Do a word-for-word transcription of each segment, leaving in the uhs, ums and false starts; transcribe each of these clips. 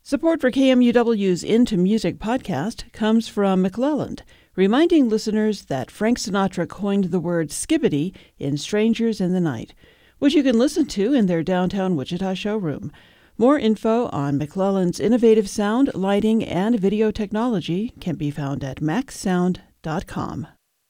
Support for K M U W's Into Music podcast comes from McClelland, reminding listeners that Frank Sinatra coined the word skibbity in Strangers in the Night, which you can listen to in their downtown Wichita showroom. More info on McClelland's innovative sound, lighting, and video technology can be found at max sound dot com.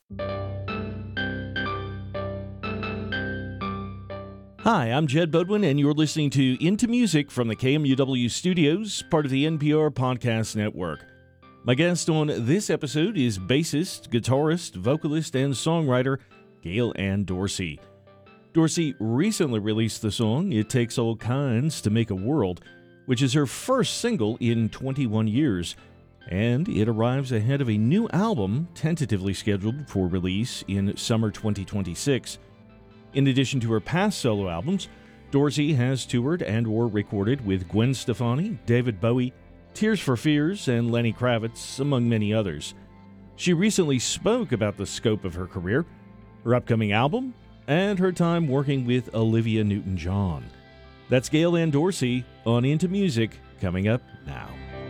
Hi, I'm Jed Bodwin, and you're listening to Into Music from the K M U W studios, part of the N P R Podcast Network. My guest on this episode is bassist, guitarist, vocalist, and songwriter Gail Ann Dorsey. Dorsey recently released the song It Takes All Kinds to Make a World, which is her first single in twenty-one years, and it arrives ahead of a new album tentatively scheduled for release in summer twenty twenty-six. In addition to her past solo albums, Dorsey has toured and or recorded with Gwen Stefani, David Bowie, Tears for Fears, and Lenny Kravitz, among many others. She recently spoke about the scope of her career, her upcoming album, and her time working with Olivia Newton-John. That's Gail Ann Dorsey on Into Music, coming up now.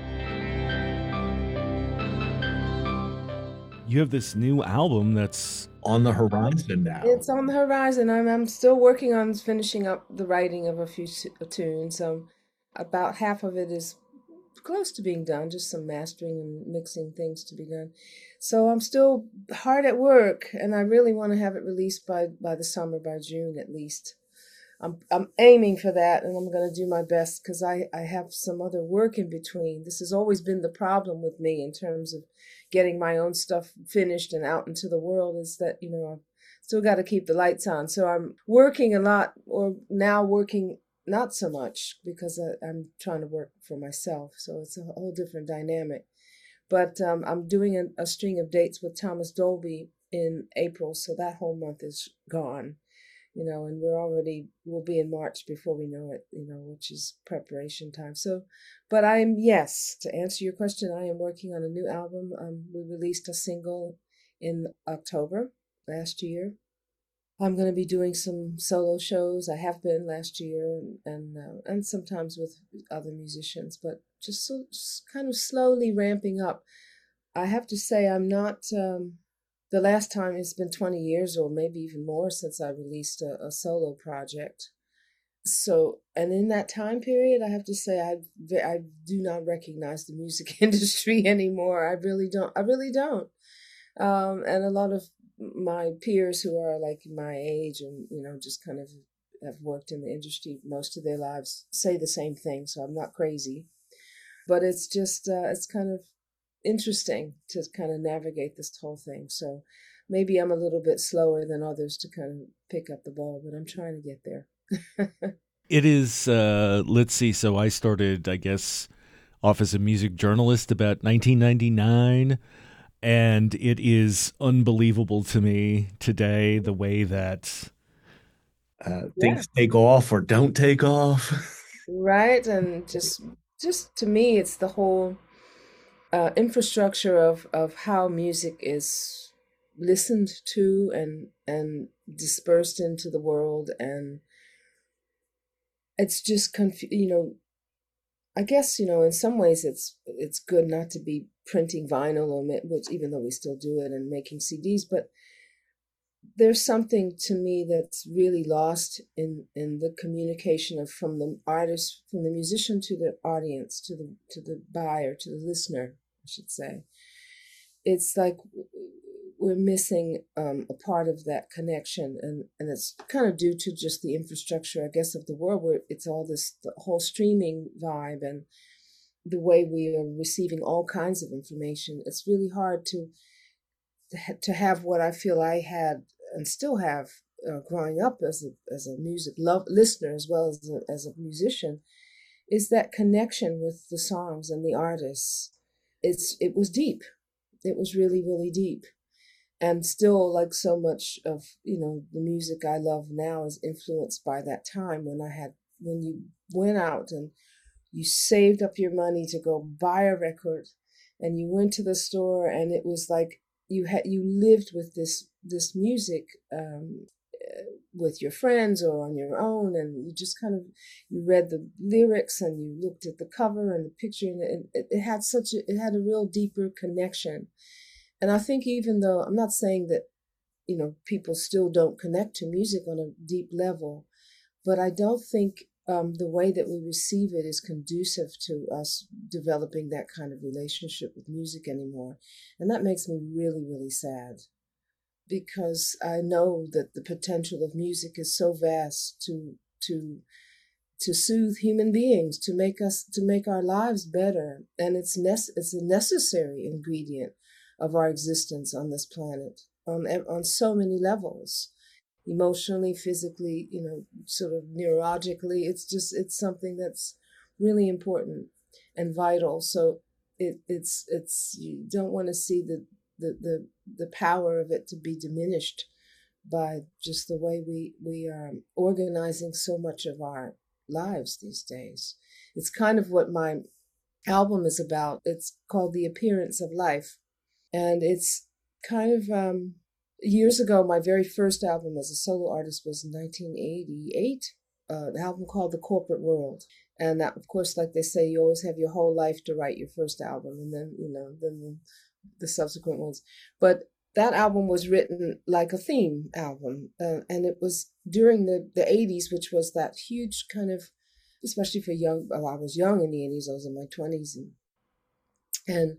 You have this new album that's on the horizon now. It's on the horizon. I'm I'm still working on finishing up the writing of a few tunes. Um, about half of it is close to being done, just some mastering and mixing things to be done. So I'm still hard at work, and I really want to have it released by, by the summer, by June at least. I'm I'm aiming for that, and I'm going to do my best because I, I have some other work in between. This has always been the problem with me in terms of getting my own stuff finished and out into the world, is that, you know, I've still got to keep the lights on. So I'm working a lot, or now working not so much, because I, I'm trying to work for myself. So it's a whole different dynamic. But um, I'm doing a, a string of dates with Thomas Dolby in April, so that whole month is gone. You know, and we're already, we'll be in March before we know it, you know, which is preparation time. So, but I'm, yes, to answer your question, I am working on a new album. Um, we released a single in October last year. I'm going to be doing some solo shows. I have been last year, and and, uh, and sometimes with other musicians, but just, so, just kind of slowly ramping up. I have to say, I'm not... Um, The last time, it's been twenty years or maybe even more since I released a, a solo project. So, and in that time period, I have to say, I, I do not recognize the music industry anymore. I really don't. I really don't. Um, and a lot of my peers who are like my age and, you know, just kind of have worked in the industry most of their lives say the same thing. So I'm not crazy. But it's just, uh, it's kind of interesting to kind of navigate this whole thing. So maybe I'm a little bit slower than others to kind of pick up the ball, but I'm trying to get there. It is, uh, let's see, so I started, I guess, off as a music journalist about nineteen ninety-nine, and it is unbelievable to me today the way that uh, things yeah. take off or don't take off. Right, and just, just to me, it's the whole Uh, infrastructure of, of how music is listened to and and dispersed into the world, and it's just confu- you know, I guess, you know, in some ways it's it's good not to be printing vinyl, or which even though we still do it, and making C Ds, but there's something to me that's really lost in, in the communication of from the artist, from the musician to the audience, to the to the buyer, to the listener, I should say. It's like we're missing um, a part of that connection, and, and it's kind of due to just the infrastructure, I guess, of the world, where it's all this, the whole streaming vibe and the way we are receiving all kinds of information. It's really hard to to have what I feel I had and still have uh, growing up as a as a music love listener as well as a, as a musician, is that connection with the songs and the artists. It's it was deep. It was really, really deep. And still, like so much of, you know, the music I love now is influenced by that time when I had, when you went out and you saved up your money to go buy a record, and you went to the store, and it was like you had, you lived with this, this music um, with your friends or on your own, and you just kind of, you read the lyrics and you looked at the cover and the picture, and it, it, it had such a, it had a real deeper connection. And I think even though, I'm not saying that, you know, people still don't connect to music on a deep level, but I don't think um, the way that we receive it is conducive to us developing that kind of relationship with music anymore. And that makes me really, really sad, because I know that the potential of music is so vast to to to soothe human beings, to make us to make our lives better, and it's nece- it's a necessary ingredient of our existence on this planet on on so many levels, emotionally, physically, you know, sort of neurologically. It's just it's something that's really important and vital. So it it's it's you don't want to see the the the the power of it to be diminished by just the way we we are organizing so much of our lives these days. It's kind of what my album is about. It's called The Appearance of Life, and it's kind of um, years ago. My very first album as a solo artist was in nineteen eighty-eight. Uh, an album called The Corporate World, and that, of course, like they say, you always have your whole life to write your first album, and then you know then. The, the subsequent ones. But that album was written like a theme album. Uh, and it was during the, the eighties, which was that huge kind of, especially for young, well, I was young in the eighties, I was in my twenties. And, and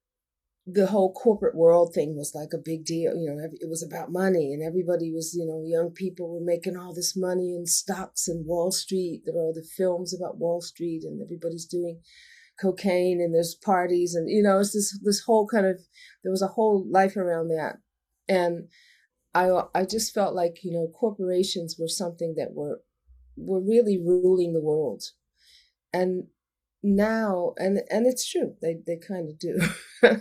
the whole corporate world thing was like a big deal. You know, it was about money, and everybody was, you know, young people were making all this money in stocks and Wall Street. There were all the films about Wall Street, and everybody's doing cocaine, and there's parties, and you know, it's this this whole kind of, there was a whole life around that. And I I just felt like, you know, corporations were something that were were really ruling the world. And now, and and it's true, they they kind of do.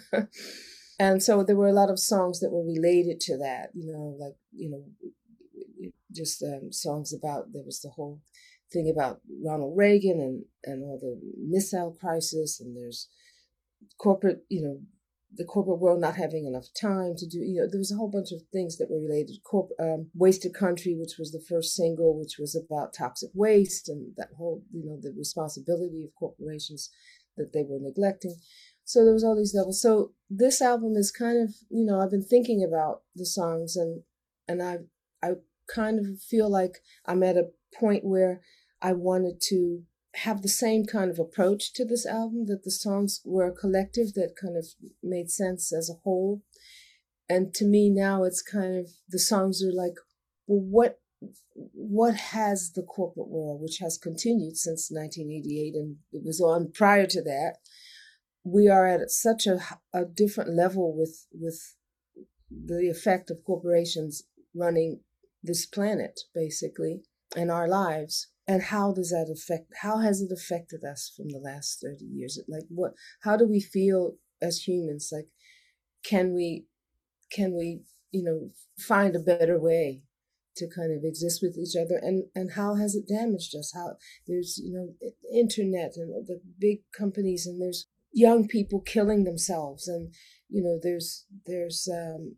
And so there were a lot of songs that were related to that, you know, like, you know, just um, songs about, there was the whole thing about Ronald Reagan and, and all the missile crisis, and there's corporate, you know, the corporate world not having enough time to do, you know, there was a whole bunch of things that were related. Corp, um, Wasted Country, which was the first single, which was about toxic waste and that whole, you know, the responsibility of corporations that they were neglecting. So there was all these levels. So this album is kind of, you know, I've been thinking about the songs, and and I I kind of feel like I'm at a point where I wanted to have the same kind of approach to this album, that the songs were a collective that kind of made sense as a whole. And to me now, it's kind of, the songs are like, well, what what has the corporate world, which has continued since nineteen eighty-eight, and it was on prior to that, we are at such a, a different level with with the effect of corporations running this planet, basically, and our lives. And how does that affect, how has it affected us from the last thirty years? Like, what, how do we feel as humans? Like, can we, can we, you know, find a better way to kind of exist with each other? And, and how has it damaged us? How there's, you know, internet and the big companies, and there's young people killing themselves. And, you know, there's, there's um,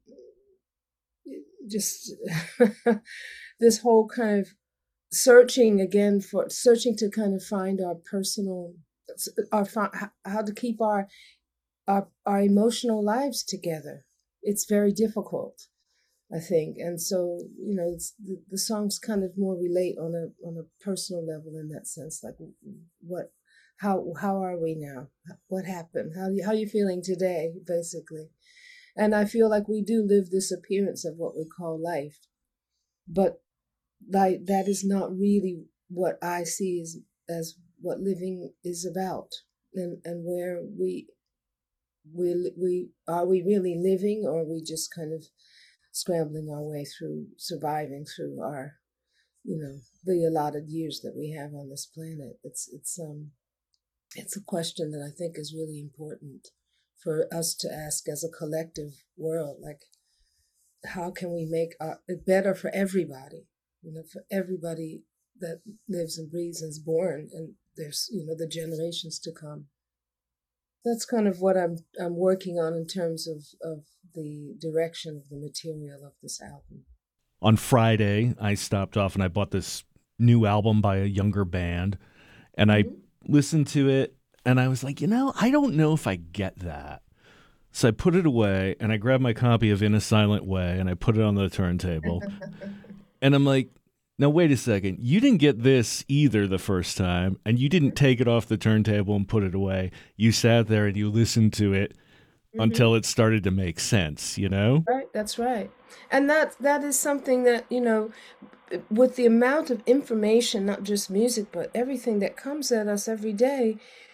just this whole kind of searching again for searching to kind of find our personal, our how to keep our our our emotional lives together. It's very difficult, I think, and so, you know, it's, the, the songs kind of more relate on a on a personal level in that sense. Like, what, how how are we now? What happened? How how are you feeling today, basically? And I feel like we do live this appearance of what we call life, but like, that is not really what I see as as what living is about, and and where we we we are we really living, or are we just kind of scrambling our way through, surviving through our, you know, the allotted years that we have on this planet? It's it's um it's a question that I think is really important for us to ask as a collective world. Like, how can we make our, it better for everybody? You know, for everybody that lives and breathes and is born, and there's, you know, the generations to come. That's kind of what I'm I'm working on in terms of, of the direction of the material of this album. on Friday, I stopped off and I bought this new album by a younger band, and I Mhm. listened to it, and I was like, you know, I don't know if I get that. So I put it away, and I grabbed my copy of In a Silent Way, and I put it on the turntable. And I'm like, now, wait a second. You didn't get this either the first time, and you didn't take it off the turntable and put it away. You sat there and you listened to it Mhm. until it started to make sense, you know? Right, that's right. And that that is something that, you know, with the amount of information, not just music, but everything that comes at us every day,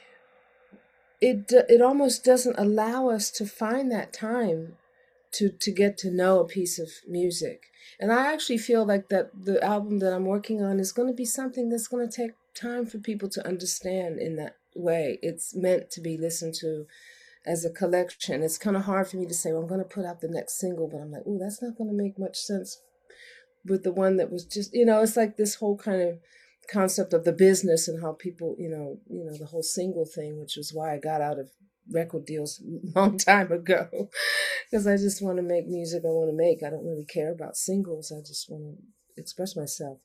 it d- it almost doesn't allow us to find that time to to get to know a piece of music. And I actually feel like that the album that I'm working on is going to be something that's going to take time for people to understand in that way. It's meant to be listened to as a collection. It's kind of hard for me to say, well, I'm going to put out the next single, but I'm like, oh, that's not going to make much sense with the one that was just, you know, it's like this whole kind of concept of the business and how people, you know, you know, the whole single thing, which was why I got out of record deals a long time ago, because I just want to make music I want to make. I don't really care about singles. I just want to express myself.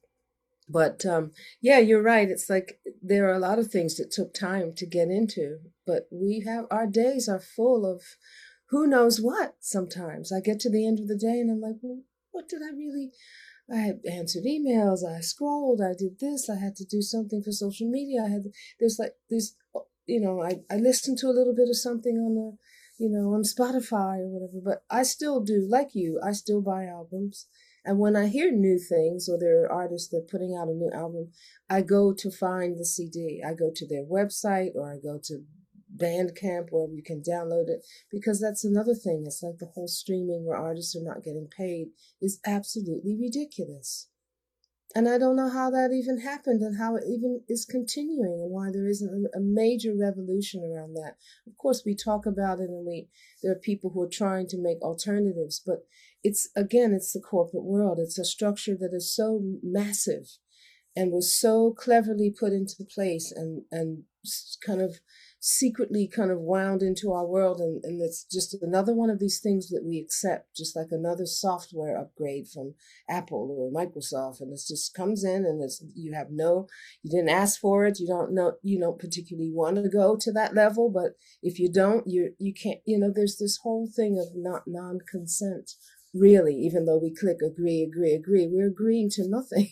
But um, yeah, you're right. It's like there are a lot of things that took time to get into, but we have our days are full of who knows what sometimes. I get to the end of the day and I'm like, well, what did I really? I had answered emails, I scrolled, I did this, I had to do something for social media. I had, there's like, there's, you know, I, I listened to a little bit of something on the, you know, on Spotify or whatever, but I still do, like you, I still buy albums. And when I hear new things or there are artists that are putting out a new album, I go to find the C D. I go to their website or I go to Bandcamp where you can download it, because that's another thing. It's like the whole streaming where artists are not getting paid is absolutely ridiculous. And I don't know how that even happened and how it even is continuing and why there isn't a major revolution around that. Of course, we talk about it and we there are people who are trying to make alternatives, but it's, again, it's the corporate world. It's a structure that is so massive and was so cleverly put into place and, and kind of secretly kind of wound into our world. And, and it's just another one of these things that we accept, just like another software upgrade from Apple or Microsoft. And it just comes in and it's, you have no, you didn't ask for it. You don't know, you don't particularly want to go to that level, but if you don't, you you can't, you know, there's this whole thing of not non-consent, really, even though we click agree, agree, agree, we're agreeing to nothing.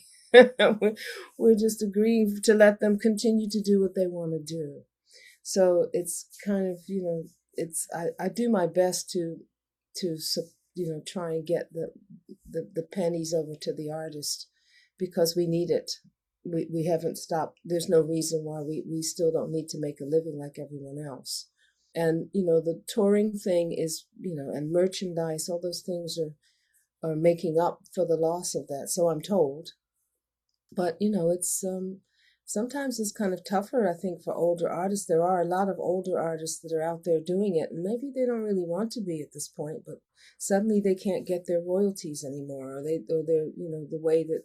We're just agreeing to let them continue to do what they want to do. So it's kind of, you know, it's I, I do my best to to you know try and get the, the the pennies over to the artist, because we need it. We we haven't stopped. There's no reason why we we still don't need to make a living like everyone else. And you know the touring thing is, you know, and merchandise, all those things are are making up for the loss of that. So I'm told. But you know, it's um, sometimes it's kind of tougher, I think, for older artists. There are a lot of older artists that are out there doing it, and maybe they don't really want to be at this point, but suddenly they can't get their royalties anymore, or they, or they're, you know, the way that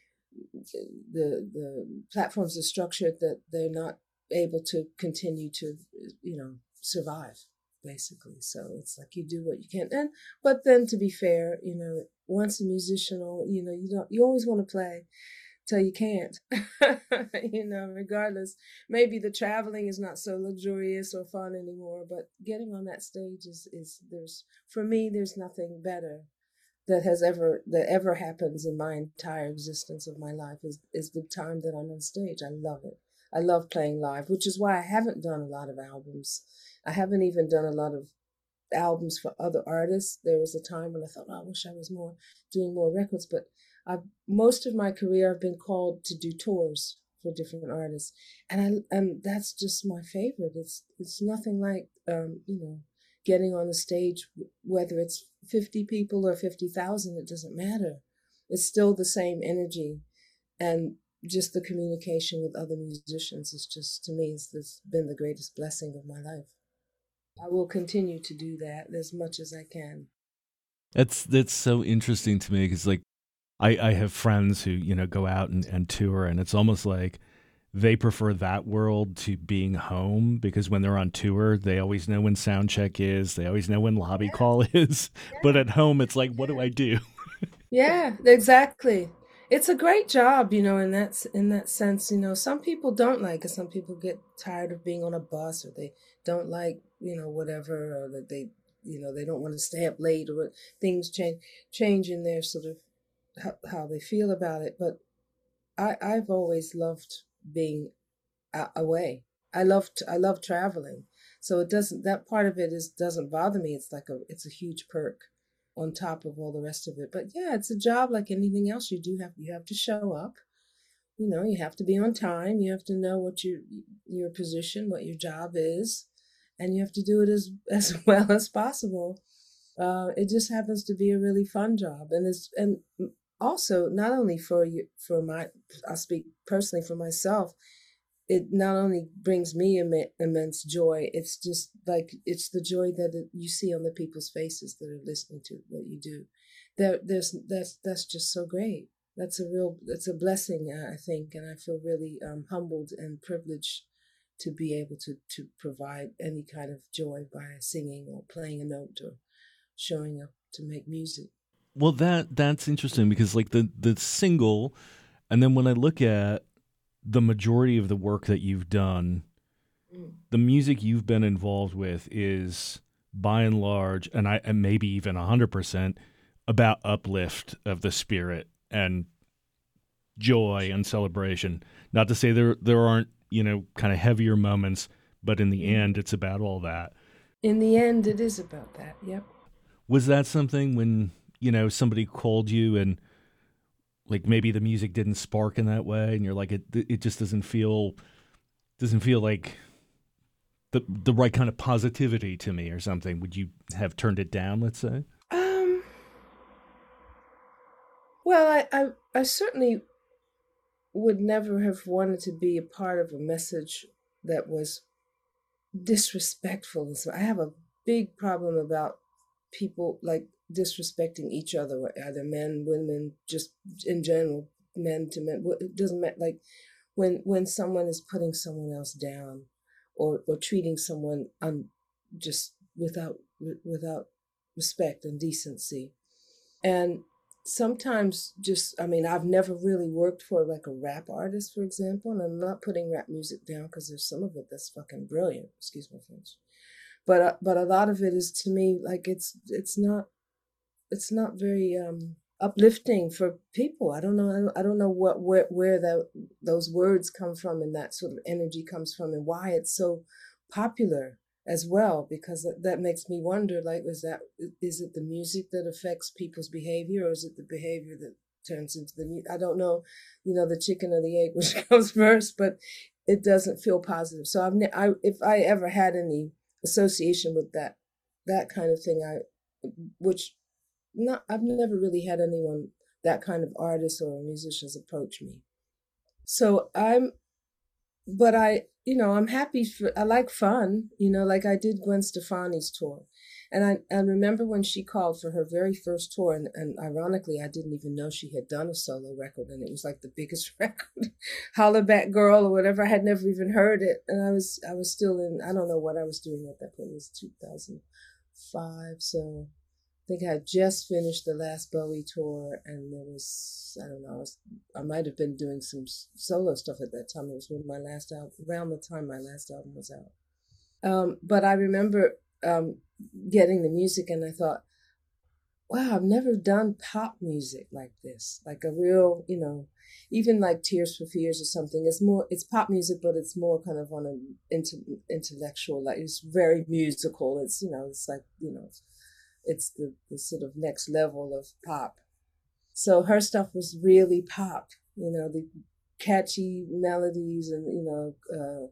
the the platforms are structured, that they're not able to continue to, you know, survive, basically. So it's like you do what you can, and but then to be fair, you know, once a musician, or you know, you don't, you always want to play till you can't, you know, regardless. Maybe the traveling is not so luxurious or fun anymore, but getting on that stage is, is there's, for me, there's nothing better that has ever, that ever happens in my entire existence of my life is, is the time that I'm on stage. I love it. I love playing live, which is why I haven't done a lot of albums. I haven't even done a lot of albums for other artists. There was a time when I thought, oh, I wish I was more doing more records, but I've, most of my career I've been called to do tours for different artists, and I and that's just my favorite. It's it's nothing like um, you know, getting on the stage, whether it's fifty people or fifty thousand. It doesn't matter. It's still the same energy, and just the communication with other musicians is just, to me, it's, it's been the greatest blessing of my life. I will continue to do that as much as I can. That's that's so interesting to me, because like I, I have friends who, you know, go out and, and tour, and it's almost like they prefer that world to being home, because when they're on tour, they always know when sound check is, they always know when lobby Yeah. call is. Yeah. But at home, it's like, what do I do? Yeah, exactly. It's a great job, you know, in that s- in that sense. You know, some people don't like it. Some people get tired of being on a bus, or they don't like, you know, whatever, or that they, you know, they don't want to stay up late, or what- things change change in their sort of how, how they feel about it. But I I've always loved being a- away. I love t- I love traveling, so it doesn't that part of it is doesn't bother me. It's like a it's a huge perk on top of all the rest of it. But yeah, it's a job like anything else. You do have you have to show up. You know, you have to be on time. You have to know what your your position, what your job is, and you have to do it as as well as possible. Uh, it just happens to be a really fun job, and it's and also not only for you for my I speak personally for myself, it not only brings me Im- immense joy, it's just like it's the joy that it, you see on the people's faces that are listening to what you do. There, there's that's that's just so great. That's a real that's a blessing, uh, I think, and I feel really um, humbled and privileged to be able to to provide any kind of joy by singing or playing a note or showing up to make music. Well, that that's interesting because like the the single, and then when I look at the majority of the work that you've done, Mm. the music you've been involved with is by and large, and I and maybe even a hundred percent about uplift of the spirit and joy and celebration. Not to say there there aren't, you know, kind of heavier moments, but in the Mhm. end, it's about all that. In the end, it is about that. Yep. Was that something when, you know, somebody called you and like maybe the music didn't spark in that way, and you're like, it it just doesn't feel doesn't feel like the the right kind of positivity to me or something? Would you have turned it down? Let's say. Um. Well, I, I I certainly would never have wanted to be a part of a message that was disrespectful. And so I have a big problem about people like disrespecting each other, either men, women, just in general, men to men. It doesn't matter. Like when when someone is putting someone else down, or or treating someone un, just without without respect and decency. And sometimes just, I mean, I've never really worked for like a rap artist, for example, and I'm not putting rap music down because there's some of it that's fucking brilliant. Excuse my French. But uh, but a lot of it is to me like it's it's not it's not very um uplifting for people. I don't know. I don't, I don't know what where where that those words come from and that sort of energy comes from and why it's so popular as well. Because that, that makes me wonder. Like, is that is it the music that affects people's behavior, or is it the behavior that turns into the music? I don't know. You know, the chicken or the egg, which comes first, but it doesn't feel positive. So I've ne- I if I ever had any association with that that kind of thing, I which not I've never really had anyone that kind of artist or musicians approach me. So I'm but I you know, I'm happy for I like fun, you know, like I did Gwen Stefani's tour. And I, I remember when she called for her very first tour, and, and ironically, I didn't even know she had done a solo record, and it was like the biggest record, Holla Back Girl or whatever. I had never even heard it, and I was I was still in I don't know what I was doing at that point. It was two thousand five, so I think I had just finished the last Bowie tour, and there was, I don't know, I, was, I might have been doing some solo stuff at that time. It was when my last album, around the time my last album was out. Um, but I remember um, getting the music, and I thought, wow, I've never done pop music like this, like a real, you know, even like Tears for Fears or something. It's more, it's pop music, but it's more kind of on an inter, intellectual, like it's very musical. It's, you know, it's like, you know, it's the, the sort of next level of pop. So her stuff was really pop, you know, the catchy melodies and, you know, uh,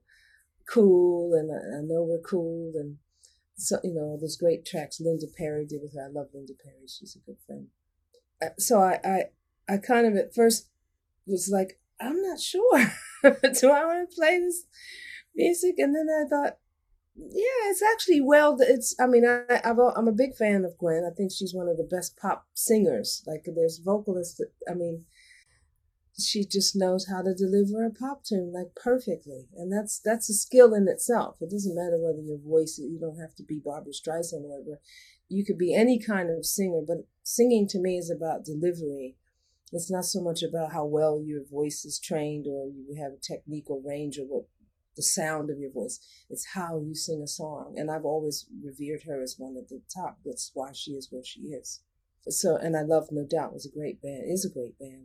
cool, and I, I know we're cool, and so, you know, those great tracks Linda Perry did with her. I love Linda Perry. She's a good friend. Uh, So I, I, I kind of at first was like, I'm not sure. Do I want to play this music? And then I thought, yeah, it's actually well. It's. I mean, I, I've, I'm a big fan of Gwen. I think she's one of the best pop singers. Like, there's vocalists that. I mean, she just knows how to deliver a pop tune like perfectly, and that's that's a skill in itself. It doesn't matter whether your voice, you don't have to be Barbra Streisand or whatever. You could be any kind of singer, but singing to me is about delivery. It's not so much about how well your voice is trained or you have a technique or range or what the sound of your voice. It's how you sing a song, and I've always revered her as one of the top. That's why she is where she is. So, and I love No Doubt. It was a great band. It is a great band.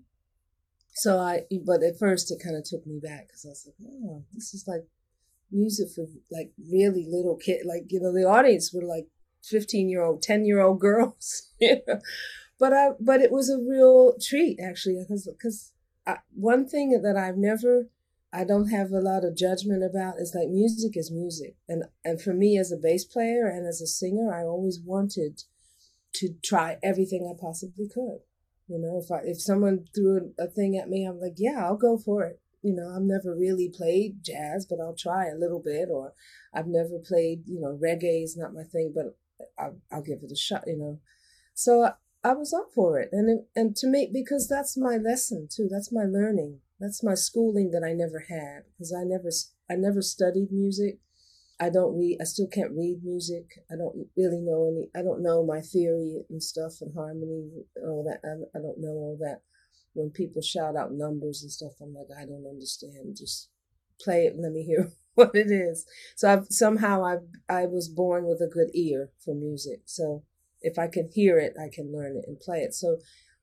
So I, but at first it kind of took me back because I was like, oh, this is like music for like really little kid. Like, you know, the audience were like fifteen year old, ten year old girls. You know? But I, but it was a real treat actually, because because one thing that I've never, I don't have a lot of judgment about is like music is music, and and for me as a bass player and as a singer, I always wanted to try everything I possibly could. You know, if I if someone threw a thing at me, I'm like, yeah, I'll go for it. You know, I've never really played jazz, but I'll try a little bit. Or I've never played, you know, reggae is not my thing, but I'll, I'll give it a shot. You know, so I, I was up for it, and it, and to me, because that's my lesson too. That's my learning. That's my schooling that I never had, because I never I never studied music. I don't read, I still can't read music. I don't really know any, I don't know my theory and stuff and harmony, all that. I, I don't know all that. When people shout out numbers and stuff, I'm like, I don't understand. Just play it and let me hear what it is. So I've, somehow I I was born with a good ear for music. So if I can hear it, I can learn it and play it. So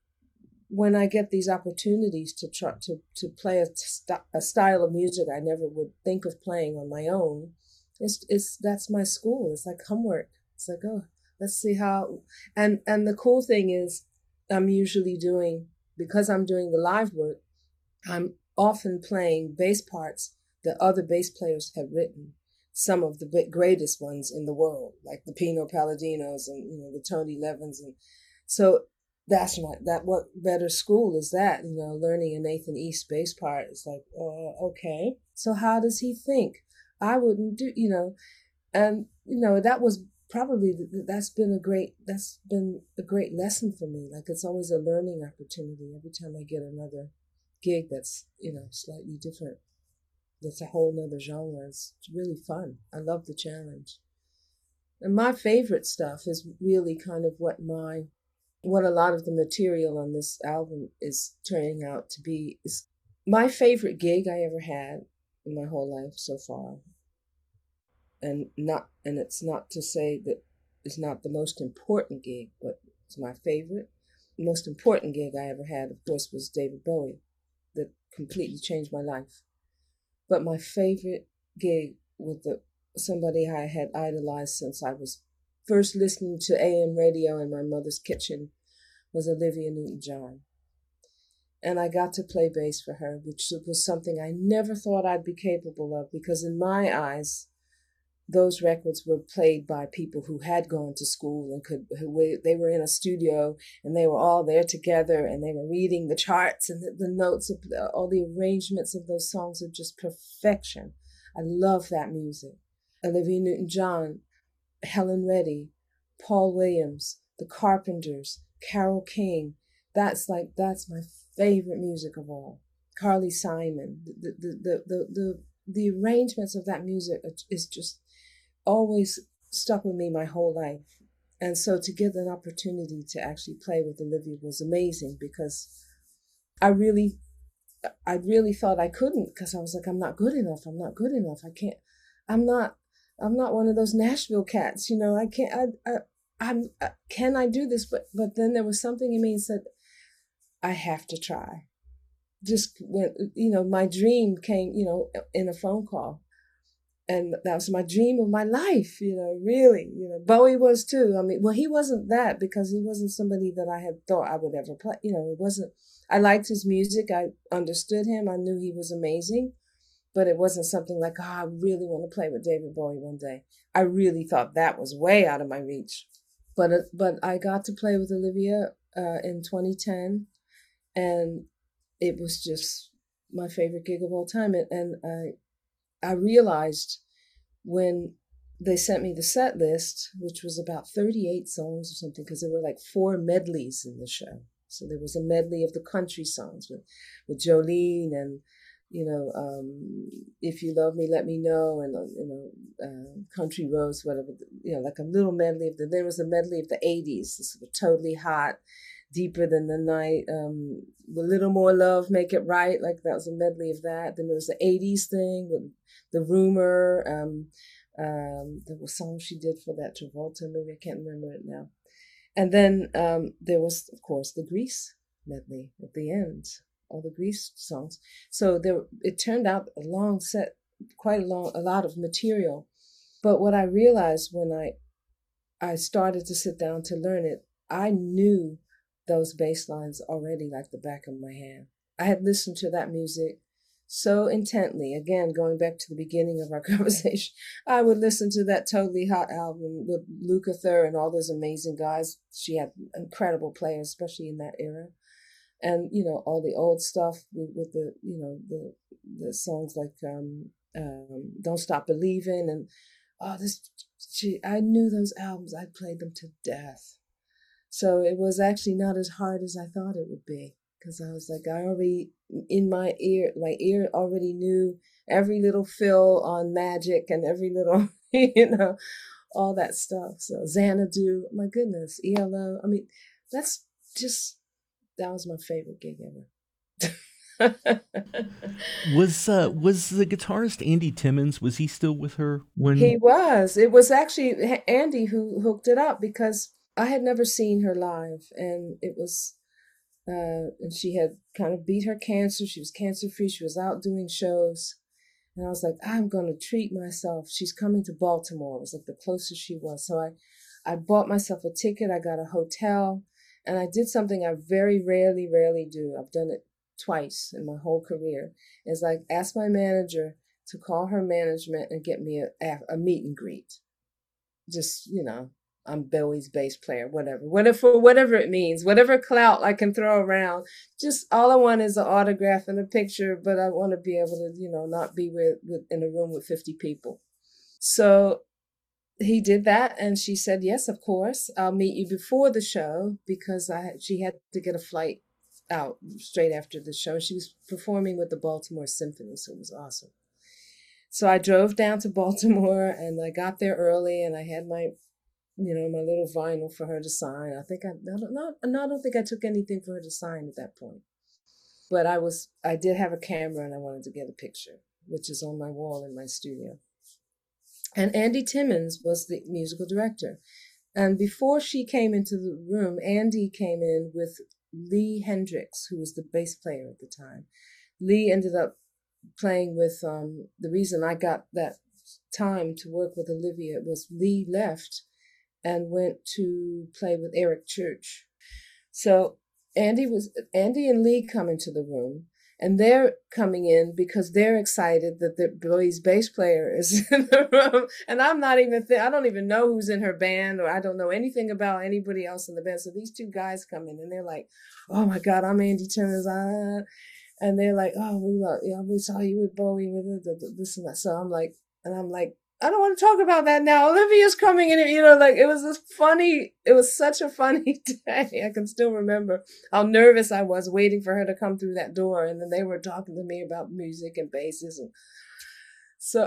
when I get these opportunities to try to, to play a, st- a style of music I never would think of playing on my own, It's it's that's my school. It's like homework. It's like, oh, let's see how. And and the cool thing is, I'm usually doing, because I'm doing the live work, I'm often playing bass parts that other bass players have written. Some of the greatest ones in the world, like the Pino Palladinos and, you know, the Tony Levins, and so that's my that what better school is that? You know, learning a Nathan East bass part. It's like, uh, okay, so how does he think? I wouldn't do, you know, and, you know, that was probably, that's been a great, that's been a great lesson for me. Like, it's always a learning opportunity every time I get another gig that's, you know, slightly different. That's a whole nother genre. It's really fun. I love the challenge. And my favorite stuff is really kind of what my, what a lot of the material on this album is turning out to be. Is my favorite gig I ever had in my whole life so far. And not, and it's not to say that it's not the most important gig, but it's my favorite. The most important gig I ever had, of course, was David Bowie. That completely changed my life. But my favorite gig with the somebody I had idolized since I was first listening to A M radio in my mother's kitchen was Olivia Newton-John. And I got to play bass for her, which was something I never thought I'd be capable of, because in my eyes, those records were played by people who had gone to school and could, who they were in a studio and they were all there together and they were reading the charts and the, the notes of the, all the arrangements of those songs are just perfection. I love that music. Olivia Newton-John, Helen Reddy, Paul Williams, The Carpenters, Carole King. That's like, that's my favorite music of all. Carly Simon, the the the the the, the arrangements of that music is just always stuck with me my whole life. And so to get an opportunity to actually play with Olivia was amazing, because I really, I really thought I couldn't, because I was like, I'm not good enough. I'm not good enough. I can't, I'm not, I'm not one of those Nashville cats, you know, I can't, I, I, I'm, uh, can I do this? But, but then there was something in me that said, I have to try. Just when, you know, my dream came, you know, in a phone call. And that was my dream of my life, you know, really. You know, Bowie was too. I mean, well, he wasn't that, because he wasn't somebody that I had thought I would ever play. You know, it wasn't, I liked his music. I understood him. I knew he was amazing. But it wasn't something like, oh, I really want to play with David Bowie one day. I really thought that was way out of my reach. But, uh, but I got to play with Olivia uh, in twenty ten. And it was just my favorite gig of all time. And, and I, I realized when they sent me the set list, which was about thirty-eight songs or something, because there were like four medleys in the show. So there was a medley of the country songs with, with Jolene and, you know, um, If You Love Me, Let Me Know, and, uh, you know, uh, Country Roads, whatever, you know, like a little medley of the, there was a medley of the eighties, this was Totally Hot, Deeper Than the Night, um, A Little More Love, Make It Right, like that was a medley of that. Then there was the eighties thing with The Rumor, um, um, there was a song she did for that Travolta movie, I can't remember it now. And then um, there was, of course, the Grease medley at the end, all the Grease songs. So there, it turned out a long set, quite a long, a lot of material. But what I realized when I, I started to sit down to learn it, I knew those bass lines already like the back of my hand. I had listened to that music so intently. Again, going back to the beginning of our conversation, I would listen to that Totally Hot album with Lukather and all those amazing guys. She had incredible players, especially in that era. And, you know, all the old stuff with, with the, you know, the the songs like um, um, Don't Stop Believing. And, oh, this, she, I knew those albums. I played them to death. So it was actually not as hard as I thought it would be. Because I was like, I already, in my ear, my ear already knew every little fill on Magic and every little, you know, all that stuff. So Xanadu, my goodness, E L O. I mean, that's just, that was my favorite gig ever. was uh, was the guitarist Andy Timmons, was he still with her when? He was. It was actually Andy who hooked it up because I had never seen her live, and it was... Uh, and she had kind of beat her cancer. She was cancer free. She was out doing shows. And I was like, I'm going to treat myself. She's coming to Baltimore. It was like the closest she was. So I, I bought myself a ticket. I got a hotel. And I did something I very rarely, rarely do. I've done it twice in my whole career. Is like ask my manager to call her management and get me a, a meet and greet. Just, you know. I'm Bowie's bass player, whatever, whatever, whatever it means, whatever clout I can throw around. Just all I want is an autograph and a picture, but I want to be able to, you know, not be with, with in a room with fifty people. So he did that, and she said, yes, of course, I'll meet you before the show because I she had to get a flight out straight after the show. She was performing with the Baltimore Symphony, so it was awesome. So I drove down to Baltimore, and I got there early, and I had my you know, my little vinyl for her to sign. I think I, I don't know, no, I don't think I took anything for her to sign at that point. But I was, I did have a camera and I wanted to get a picture, which is on my wall in my studio. And Andy Timmons was the musical director. And before she came into the room, Andy came in with Lee Hendricks, who was the bass player at the time. Lee ended up playing with, um, the reason I got that time to work with Olivia was Lee left and went to play with Eric Church. So Andy was Andy and Lee come into the room, and they're coming in because they're excited that the Bowie's bass player is in the room. And I'm not even th- I don't even know who's in her band, or I don't know anything about anybody else in the band. So these two guys come in, and they're like, "Oh my God, I'm Andy Timmons," ah. And they're like, "Oh, we love, yeah, we saw you with Bowie with this and that." So I'm like, and I'm like. I don't want to talk about that now. Olivia's coming in, you know, like it was this funny, it was such a funny day. I can still remember how nervous I was waiting for her to come through that door. And then they were talking to me about music and basses. And so,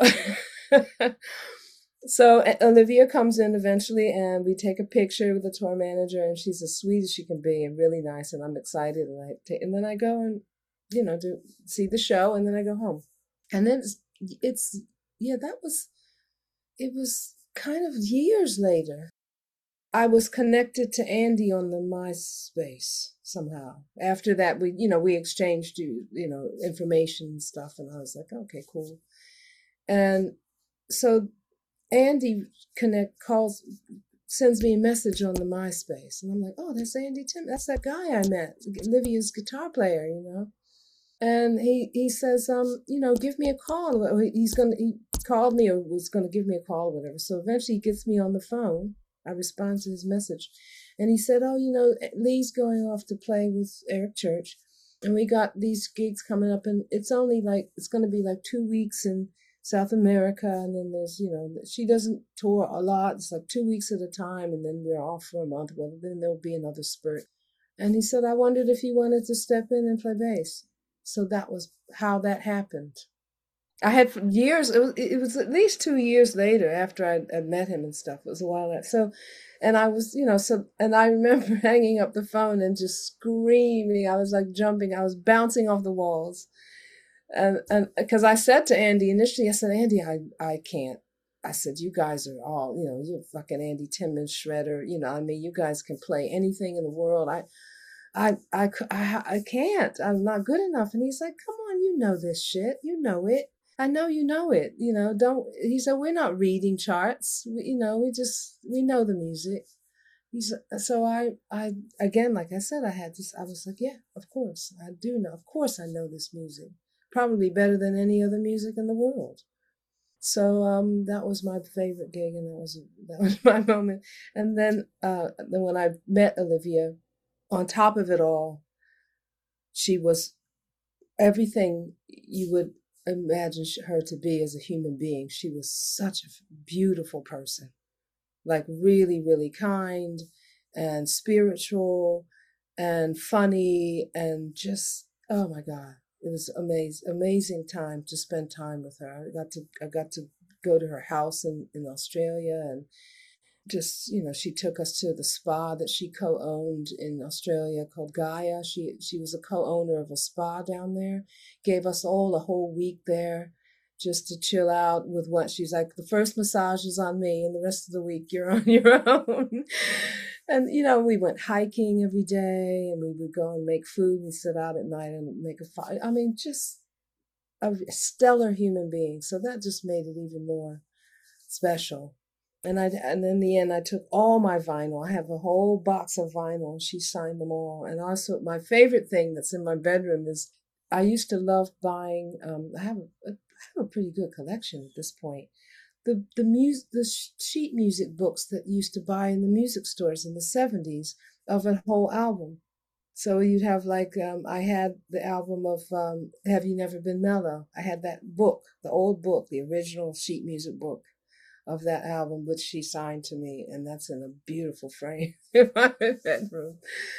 so Olivia comes in eventually and we take a picture with the tour manager, and she's as sweet as she can be and really nice. And I'm excited. And I take, and then I go and, you know, do see the show, and then I go home. And then it's, it's yeah, that was, it was kind of years later. I was connected to Andy on the MySpace somehow. After that, we, you know, we exchanged, you know, information and stuff. And I was like, okay, cool. And so Andy connect calls, sends me a message on the MySpace. And I'm like, oh, that's Andy Tim. That's that guy I met, Olivia's guitar player, you know. And he, he says, um, you know, give me a call. He's going to, he called me or was going to give me a call or whatever. So eventually he gets me on the phone. I respond to his message. And he said, oh, you know, Lee's going off to play with Eric Church. And we got these gigs coming up. And it's only like, it's going to be like two weeks in South America. And then there's, you know, she doesn't tour a lot. It's like two weeks at a time. And then we're off for a month. Well, then there'll be another spurt. And he said, I wondered if you wanted to step in and play bass. So that was how that happened. I had for years, it was, it was at least two years later after I'd, I'd met him and stuff. It was a while later. So, and I was, you know, so, and I remember hanging up the phone and just screaming. I was like jumping. I was bouncing off the walls. And, and because I said to Andy initially, I said, Andy, I, I can't. I said, you guys are all, you know, you're fucking Andy Timmons, Shredder. You know, I mean, you guys can play anything in the world. I, I, I, I, I can't. I'm not good enough. And he's like, come on, you know this shit. You know it. I know you know it. You know, don't. He said, we're not reading charts. We, you know, we just we know the music. He's so I I again, like I said, I had this. I was like, yeah, of course I do know. Of course I know this music, probably better than any other music in the world. So um, that was my favorite gig, and that was that was my moment. And then uh, then when I met Olivia, on top of it all, she was everything you would imagine her to be as a human being. She was such a beautiful person, like really, really kind and spiritual and funny and just, oh my God. It was amazing, amazing time to spend time with her. I got to, I got to go to her house in, in Australia, and just, you know, she took us to the spa that she co-owned in Australia called Gaia. She, she was a co-owner of a spa down there, gave us all a whole week there just to chill out with what she's like, the first massage is on me and the rest of the week you're on your own. And, you know, we went hiking every day, and we would go and make food and sit out at night and make a fire. I mean, just a stellar human being. So that just made it even more special. And I, and in the end, I took all my vinyl. I have a whole box of vinyl. She signed them all. And also, my favorite thing that's in my bedroom is I used to love buying. Um, I have a, I have a pretty good collection at this point. The the music, the sheet music books that you used to buy in the music stores in the seventies of a whole album. So you'd have like, um, I had the album of um, Have You Never Been Mellow? I had that book, the old book, the original sheet music book of that album, which she signed to me. And that's in a beautiful frame in my bedroom.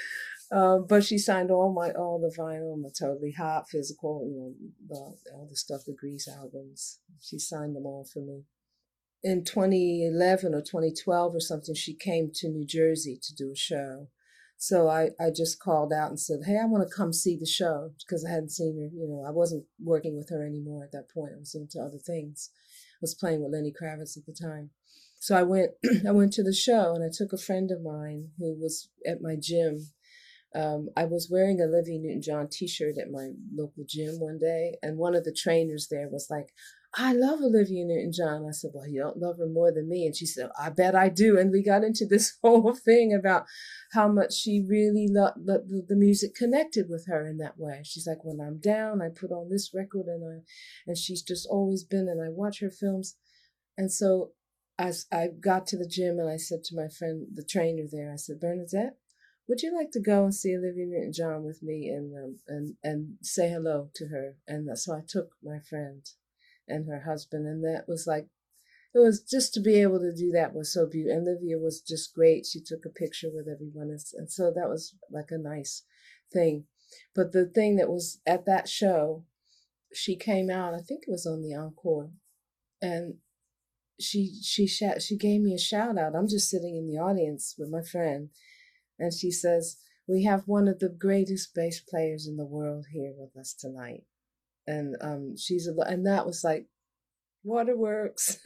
Um, but she signed all my, all the vinyl, my Totally Hot, Physical, you know, the, all the stuff, the Grease albums. She signed them all for me. In twenty eleven or twenty twelve or something, she came to New Jersey to do a show. So I, I just called out and said, hey, I want to come see the show, because I hadn't seen her. You know, I wasn't working with her anymore at that point. I was into other things. I was playing with Lenny Kravitz at the time. So I went, I went to the show, and I took a friend of mine who was at my gym. Um, I was wearing a Olivia Newton-John t-shirt at my local gym one day, and one of the trainers there was like, I love Olivia Newton-John. I said, well, you don't love her more than me. And she said, I bet I do. And we got into this whole thing about how much she really loved the, the music connected with her in that way. She's like, when I'm down, I put on this record, and I, and she's just always been, and I watch her films. And so I, I got to the gym, and I said to my friend, the trainer there, I said, Bernadette, would you like to go and see Olivia Newton-John with me and um, and and say hello to her? And so I took my friend and her husband, and that was like, it was just to be able to do that was so beautiful. And Olivia was just great. She took a picture with everyone, and so that was like a nice thing. But the thing that was at that show, she came out, I think it was on the encore, and she she sh- she gave me a shout out. I'm just sitting in the audience with my friend, and she says, we have one of the greatest bass players in the world here with us tonight. And um, she's a, and that was like waterworks.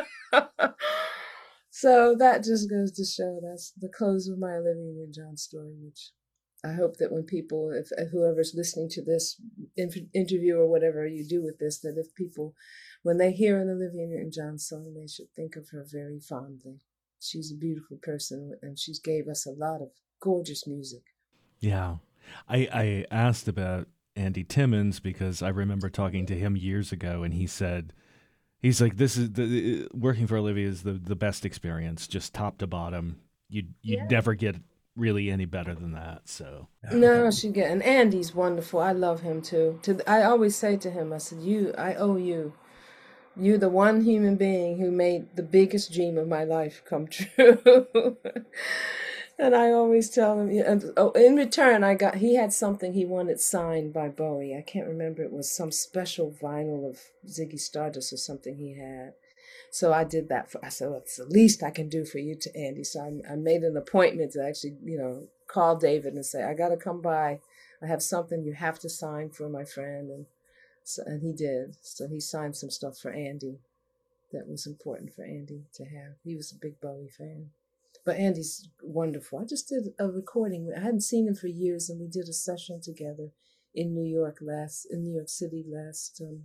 So that just goes to show that's the close of my Olivia Newton-John story, which I hope that when people, if, if whoever's listening to this in, interview or whatever you do with this, that if people, when they hear an Olivia Newton-John song, they should think of her very fondly. She's a beautiful person, and she's gave us a lot of gorgeous music. Yeah. I, I asked about Andy Timmons because I remember talking to him years ago, and he said, he's like, this is the working for Olivia is the, the best experience, just top to bottom. You'd, you'd yeah. never get really any better than that. So no, she get, and Andy's wonderful. I love him too. To, I always say to him, I said, you, I owe you. You're the one human being who made the biggest dream of my life come true. And I always tell him, yeah, and oh, in return, I got, he had something he wanted signed by Bowie. I can't remember. It was some special vinyl of Ziggy Stardust or something he had. So I did that for, I said, well, it's the least I can do for you, to Andy. So I, I made an appointment to actually, you know, call David and say, I got to come by. I have something you have to sign for my friend. And so, and he did. So he signed some stuff for Andy that was important for Andy to have. He was a big Bowie fan. But Andy's wonderful. I just did a recording. I hadn't seen him for years, and we did a session together in New York last, in New York City last, um,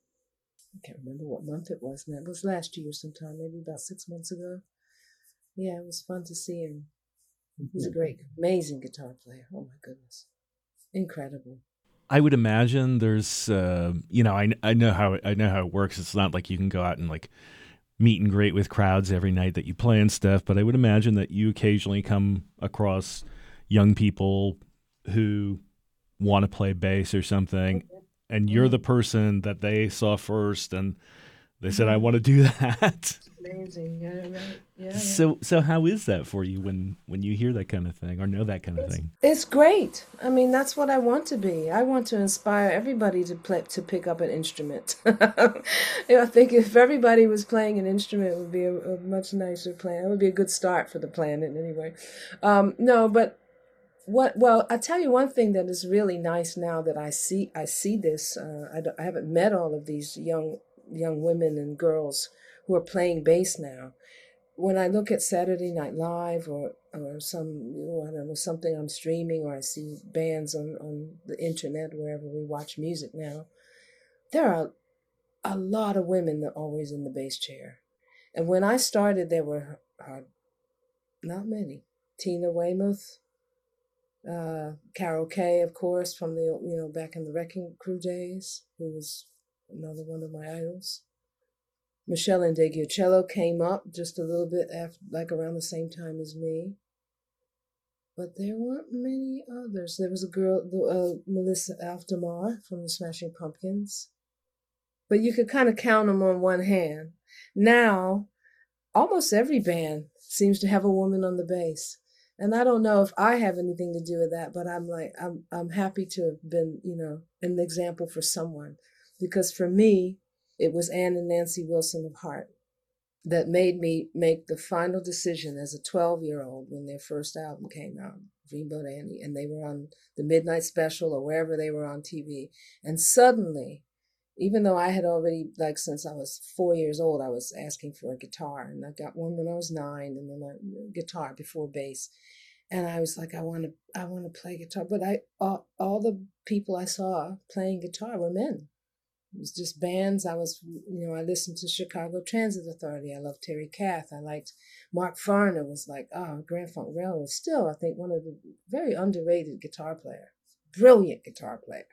I can't remember what month it was now. It was last year sometime, maybe about six months ago. Yeah, it was fun to see him. He's a great, amazing guitar player. Oh my goodness. Incredible. I would imagine there's, uh, you know, I, I know how I know how it works. It's not like you can go out and like meet and greet with crowds every night that you play and stuff, but I would imagine that you occasionally come across young people who want to play bass or something, and you're the person that they saw first, and they said, I want to do that. Amazing. Yeah, right. Yeah, yeah. So so how is that for you when, when you hear that kind of thing or know that kind of It's, thing? it's great. I mean, that's what I want to be. I want to inspire everybody to play, to pick up an instrument. You know, I think if everybody was playing an instrument, it would be a, a much nicer planet. It would be a good start for the planet anyway. Um, no, but what? Well, I tell you one thing that is really nice now that I see. I see this. Uh, I, don't- I haven't met all of these young young women and girls who are playing bass now. When I look at Saturday Night Live or or some, you know, I don't know, something I'm streaming, or I see bands on, on the internet, wherever we watch music now, there are a lot of women that are always in the bass chair. And when I started, there were uh, not many. Tina Weymouth, uh, Carol Kay, of course, from the, you know, back in the Wrecking Crew days, who was another one of my idols. Michelle Ndegeocello came up just a little bit after, like around the same time as me. But there weren't many others. There was a girl, uh, Melissa Altamar from the Smashing Pumpkins. But you could kind of count them on one hand. Now, almost every band seems to have a woman on the bass. And I don't know if I have anything to do with that, but I'm like, I'm I'm happy to have been, you know, an example for someone. Because for me, it was Ann and Nancy Wilson of Heart that made me make the final decision as a twelve-year-old when their first album came out, Dreamboat Annie, and they were on the Midnight Special or wherever they were on T V. And suddenly, even though I had already, like since I was four years old, I was asking for a guitar, and I got one when I was nine, and then a guitar before bass. And I was like, I want to, I want to play guitar. But I, all, all the people I saw playing guitar were men. It was just bands. I was, you know, I listened to Chicago Transit Authority. I loved Terry Kath. I liked Mark Farner. Was like, oh, Grand Funk Railroad. Still, I think one of the very underrated guitar player, brilliant guitar player.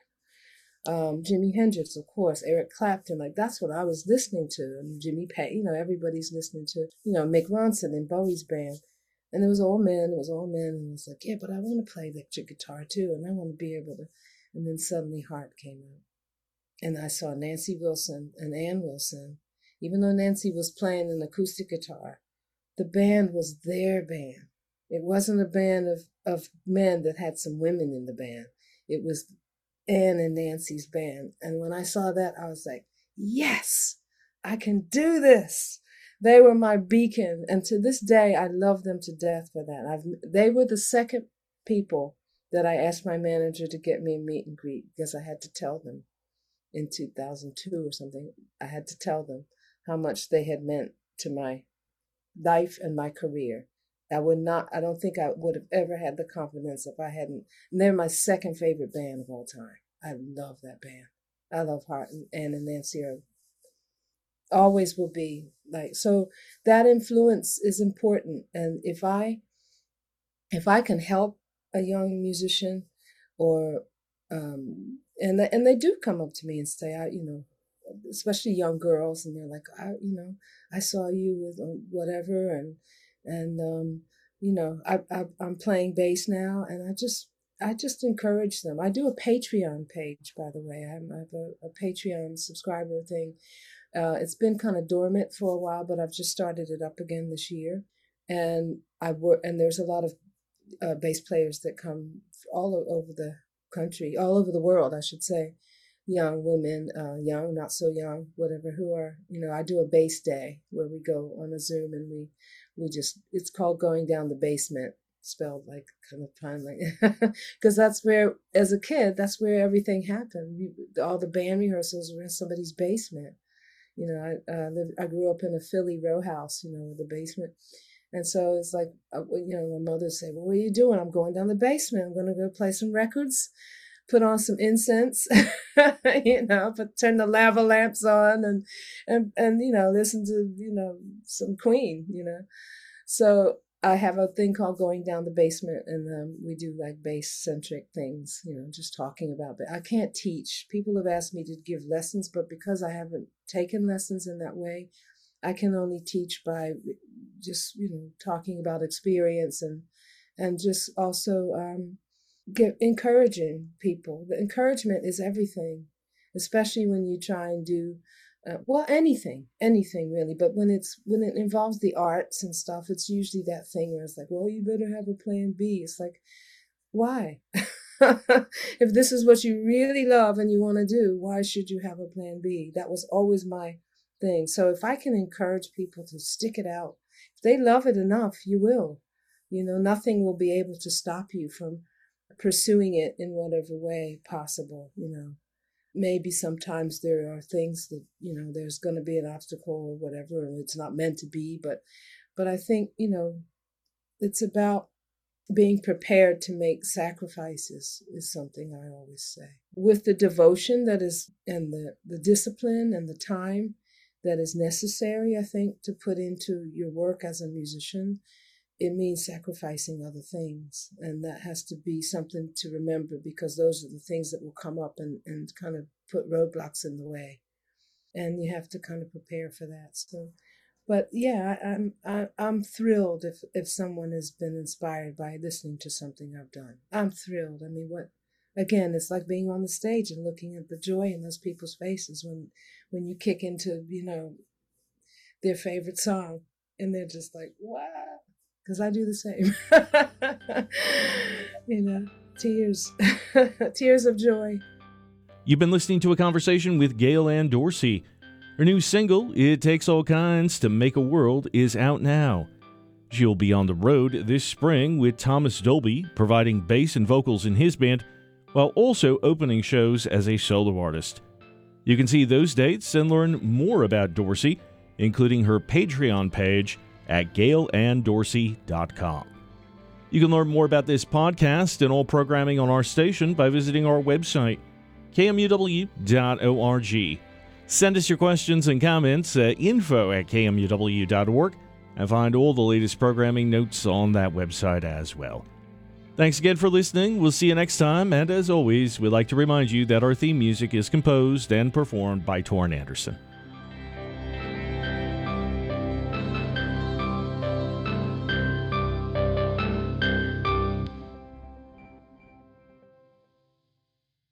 Um, Jimi Hendrix, of course, Eric Clapton. Like that's what I was listening to. And Jimmy Page. You know, everybody's listening to, you know, Mick Ronson and Bowie's band. And it was all men. It was all men. And I was like, yeah, but I want to play electric guitar too, and I want to be able to. And then suddenly, Heart came out. And I saw Nancy Wilson and Ann Wilson. Even though Nancy was playing an acoustic guitar, the band was their band. It wasn't a band of, of men that had some women in the band. It was Ann and Nancy's band. And when I saw that, I was like, yes, I can do this. They were my beacon. And to this day, I love them to death for that. I've, they were the second people that I asked my manager to get me a meet and greet because I had to tell them. In two thousand two or something, I had to tell them how much they had meant to my life and my career. I would not, I don't think I would have ever had the confidence if I hadn't. And they're my second favorite band of all time. I love that band. I love Heart and Ann and Nancy are, always will be. Like, so that influence is important. And if I, if I can help a young musician or, um, And they, and they do come up to me and say, I, you know, especially young girls, and they're like, I, you know, I saw you with whatever, and and um, you know, I, I I'm playing bass now, and I just I just encourage them. I do a Patreon page, by the way. I have a, a Patreon subscriber thing. Uh, it's been kind of dormant for a while, but I've just started it up again this year, and I work, and there's a lot of uh, bass players that come all over the country, all over the world, I should say. Young women, uh, young, not so young, whatever, who are, you know, I do a bass day where we go on a Zoom and we, we just, it's called Going Down the Basement, spelled like kind of pun, like, because that's where, as a kid, that's where everything happened. We, all the band rehearsals were in somebody's basement. You know, I uh, lived, I grew up in a Philly row house, you know, the basement. And so it's like, uh, you know, my mother would say, well, what are you doing? I'm going down the basement. I'm going to go play some records, put on some incense, you know, but turn the lava lamps on and, and, and, you know, listen to, you know, some Queen, you know. So I have a thing called Going Down the Basement, and um, we do like bass-centric things, you know, just talking about it. I can't teach. People have asked me to give lessons, but because I haven't taken lessons in that way, I can only teach by just, you know, talking about experience and and just also um, get, encouraging people. The encouragement is everything, especially when you try and do, uh, well, anything, anything really. But when it's when it involves the arts and stuff, it's usually that thing where it's like, well, you better have a plan B. It's like, why? If this is what you really love and you want to do, why should you have a plan B? That was always my thing. So if I can encourage people to stick it out, if they love it enough, you will. You know, nothing will be able to stop you from pursuing it in whatever way possible. You know, maybe sometimes there are things that, you know, there's going to be an obstacle or whatever, and it's not meant to be. But, but I think, you know, it's about being prepared to make sacrifices is something I always say. With the devotion that is, and the, the discipline and the time that is necessary, I think, to put into your work as a musician, it means sacrificing other things. And that has to be something to remember, because those are the things that will come up and, and kind of put roadblocks in the way. And you have to kind of prepare for that. So, but yeah, I, I'm I, I'm thrilled if, if someone has been inspired by listening to something I've done. I'm thrilled. I mean, what, again, it's like being on the stage and looking at the joy in those people's faces when when you kick into, you know, their favorite song, and they're just like, wow, because I do the same. You know, tears, tears of joy. You've been listening to a conversation with Gail Ann Dorsey. Her new single, It Takes All Kinds to Make a World, is out now. She'll be on the road this spring with Thomas Dolby, providing bass and vocals in his band, while also opening shows as a solo artist. You can see those dates and learn more about Dorsey, including her Patreon page at gail ann dorsey dot com. You can learn more about this podcast and all programming on our station by visiting our website, k m u w dot org. Send us your questions and comments at info at k m u w dot org and find all the latest programming notes on that website as well. Thanks again for listening. We'll see you next time, and as always, we'd like to remind you that our theme music is composed and performed by Torrin Anderson.